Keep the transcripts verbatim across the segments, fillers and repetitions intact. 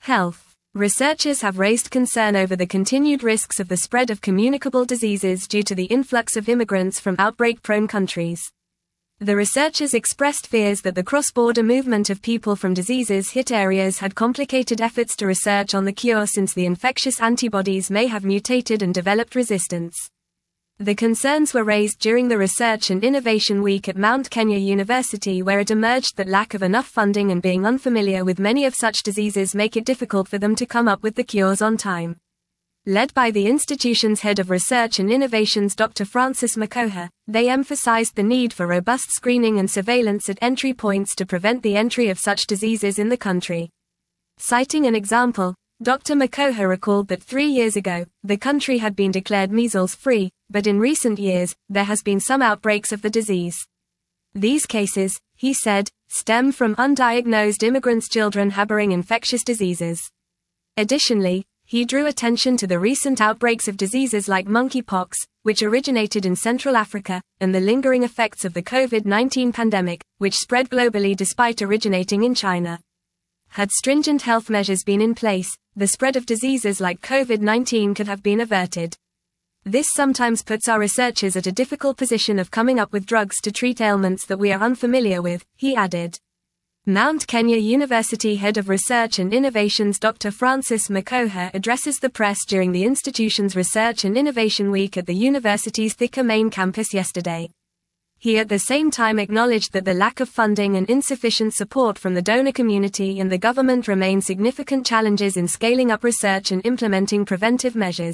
Health. Researchers have raised concern over the continued risks of the spread of communicable diseases due to the influx of immigrants from outbreak-prone countries. The researchers expressed fears that the cross-border movement of people from diseases-hit areas had complicated efforts to research on the cure, since the infectious antibodies may have mutated and developed resistance. The concerns were raised during the Research and Innovation Week at Mount Kenya University, where it emerged that lack of enough funding and being unfamiliar with many of such diseases make it difficult for them to come up with the cures on time. Led by the institution's head of research and innovations, Doctor Francis Makoha, they emphasized the need for robust screening and surveillance at entry points to prevent the entry of such diseases in the country. Citing an example, Doctor Makoha recalled that three years ago, the country had been declared measles-free, but in recent years, there has been some outbreaks of the disease. These cases, he said, stem from undiagnosed immigrants' children harboring infectious diseases. Additionally, he drew attention to the recent outbreaks of diseases like monkeypox, which originated in Central Africa, and the lingering effects of the COVID nineteen pandemic, which spread globally despite originating in China. Had stringent health measures been in place, the spread of diseases like COVID nineteen could have been averted. This sometimes puts our researchers at a difficult position of coming up with drugs to treat ailments that we are unfamiliar with, he added. Mount Kenya University Head of Research and Innovations Doctor Francis Makoha addresses the press during the institution's Research and Innovation Week at the university's Thika main campus yesterday. He at the same time acknowledged that the lack of funding and insufficient support from the donor community and the government remain significant challenges in scaling up research and implementing preventive measures.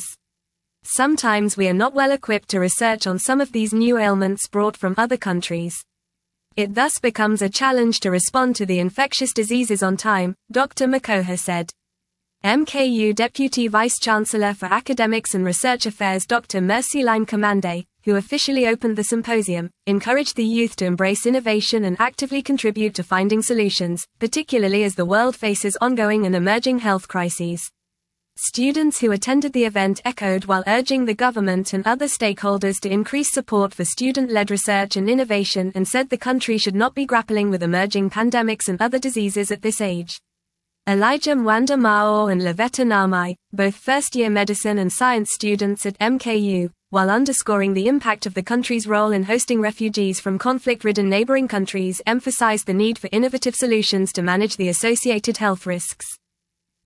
Sometimes we are not well equipped to research on some of these new ailments brought from other countries. It thus becomes a challenge to respond to the infectious diseases on time, Doctor Makoha said. M K U Deputy Vice-Chancellor for Academics and Research Affairs Doctor Mercyline Kamande, who officially opened the symposium, encouraged the youth to embrace innovation and actively contribute to finding solutions, particularly as the world faces ongoing and emerging health crises. Students who attended the event echoed while urging the government and other stakeholders to increase support for student-led research and innovation, and said the country should not be grappling with emerging pandemics and other diseases at this age. Elijah Mwanda Mao and Lavetta Namai, both first-year medicine and science students at M K U, while underscoring the impact of the country's role in hosting refugees from conflict-ridden neighboring countries, emphasized the need for innovative solutions to manage the associated health risks.